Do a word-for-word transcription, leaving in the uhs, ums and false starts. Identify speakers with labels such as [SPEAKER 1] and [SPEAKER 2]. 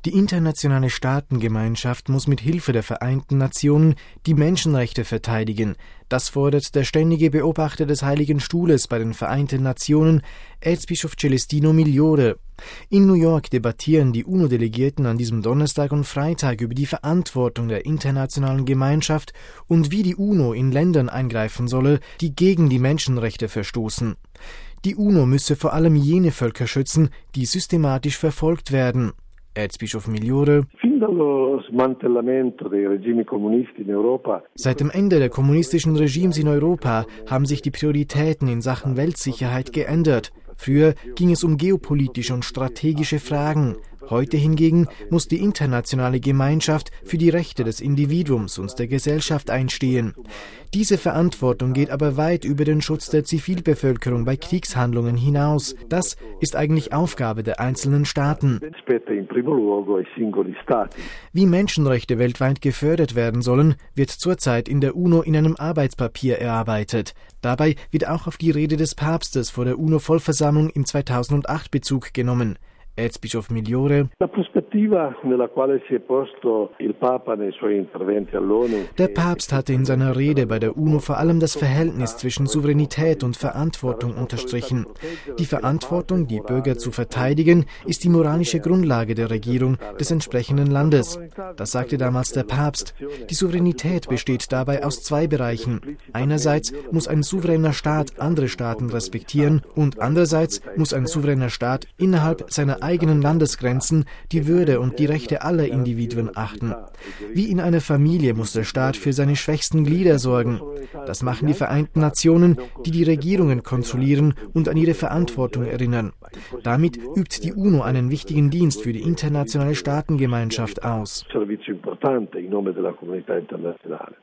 [SPEAKER 1] Die internationale Staatengemeinschaft muss mit Hilfe der Vereinten Nationen die Menschenrechte verteidigen. Das fordert der ständige Beobachter des Heiligen Stuhles bei den Vereinten Nationen, Erzbischof Celestino Migliore. In New York debattieren die UNO-Delegierten an diesem Donnerstag und Freitag über die Verantwortung der internationalen Gemeinschaft und wie die UNO in Ländern eingreifen solle, die gegen die Menschenrechte verstoßen. Die UNO müsse vor allem jene Völker schützen, die systematisch verfolgt werden. Erzbischof Migliore: Seit dem Ende der kommunistischen Regimes in Europa haben sich die Prioritäten in Sachen Weltsicherheit geändert. Früher ging es um geopolitische und strategische Fragen. Heute hingegen muss die internationale Gemeinschaft für die Rechte des Individuums und der Gesellschaft einstehen. Diese Verantwortung geht aber weit über den Schutz der Zivilbevölkerung bei Kriegshandlungen hinaus. Das ist eigentlich Aufgabe der einzelnen Staaten. Wie Menschenrechte weltweit gefördert werden sollen, wird zurzeit in der UNO in einem Arbeitspapier erarbeitet. Dabei wird auch auf die Rede des Papstes vor der UNO-Vollversammlung im zweitausendacht Bezug genommen. Erzbischof Migliore: Der Papst hatte in seiner Rede bei der UNO vor allem das Verhältnis zwischen Souveränität und Verantwortung unterstrichen. Die Verantwortung, die Bürger zu verteidigen, ist die moralische Grundlage der Regierung des entsprechenden Landes. Das sagte damals der Papst. Die Souveränität besteht dabei aus zwei Bereichen. Einerseits muss ein souveräner Staat andere Staaten respektieren und andererseits muss ein souveräner Staat innerhalb seiner eigenen Landesgrenzen die Würde und die Rechte aller Individuen achten. Wie in einer Familie muss der Staat für seine schwächsten Glieder sorgen. Das machen die Vereinten Nationen, die die Regierungen kontrollieren und an ihre Verantwortung erinnern. Damit übt die UNO einen wichtigen Dienst für die internationale Staatengemeinschaft aus.